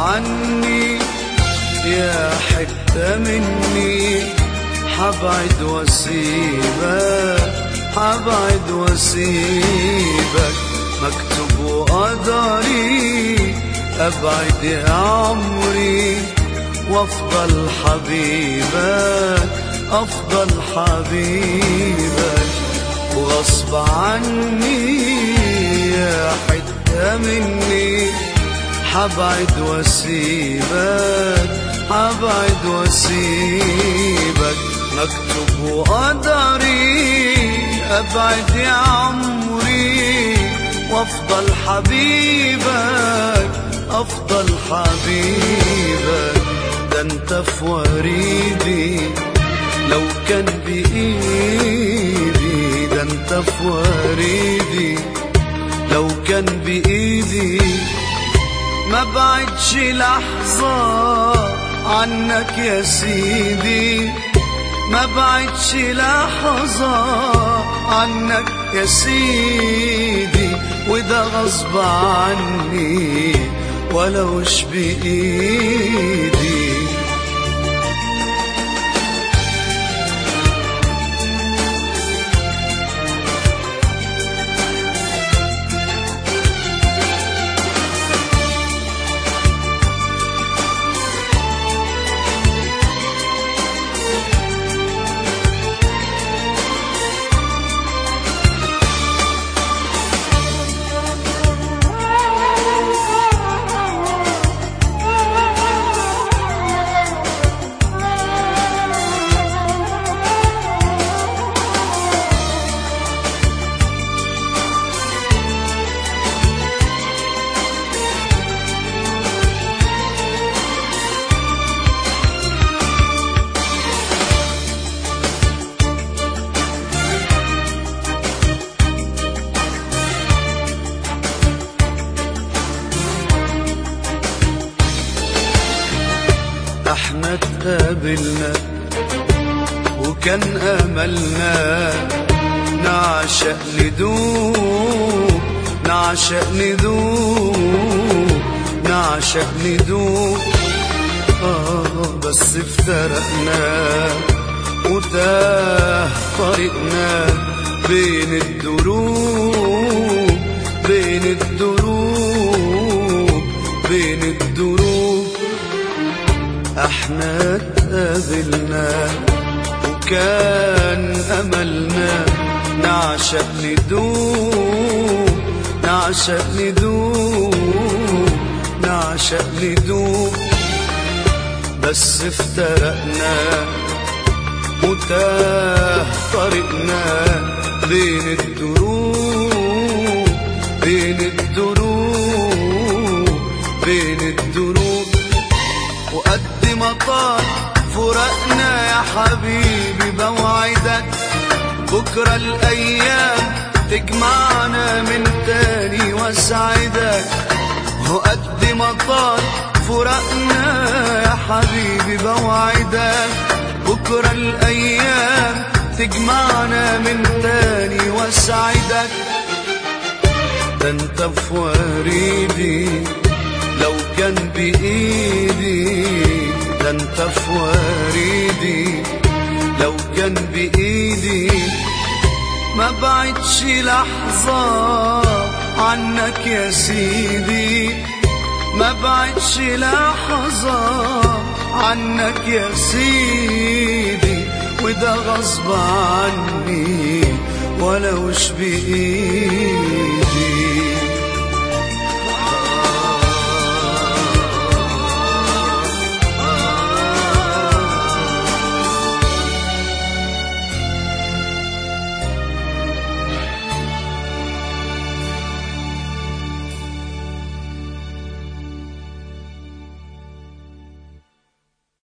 عني يا حتة مني، حبعد واسيبك، حبعد واسيبك، مكتوب وقدري ابعد يا عمري، وافضل حبيبك، افضل حبيبك، وغصب عني يا حتة مني، حبعد واسيبك، حبعد واسيبك، مكتوب وقدري ابعد يا عمري، وافضل حبيبك، افضل حبيبك. ده انت في وريدي لو كان بايدي، ده انت في وريدي لو كان بايدي، ما بعدش لحظة عنك يا سيدي، ما بعدش لحظة عنك يا سيدي، وده غصب عني ولوش بإيدي. احنا اتقابلنا وكان املنا نعشق ندوب، نعشق ندوب، نعشق ندوب، بس افترقنا وتاه طريقنا بين الدروب، بين الدروب، بين الدروب. احنا اتقابلنا وكان املنا نعشق ندوب، نعشق ندوب، نعشق ندوب، بس افترقنا وتاه طريقنا بين الدروب، بين الدروب، بين الدروب. وقد ما طال فراقنا يا حبيبي بوعدك بكرة الأيام تجمعنا من تاني واسعدك. وقد ما طال فراقنا يا حبيبي بوعدك بكرة الأيام تجمعنا من تاني واسعدك. ده انت في وريدي لو كان بإيدي، ده انت في وريدي لو كان بإيدي، ما بعدش لحظة عنك يا سيدي، ما بعدش لحظة عنك يا سيدي، وده غصب عني ولوش بإيدي.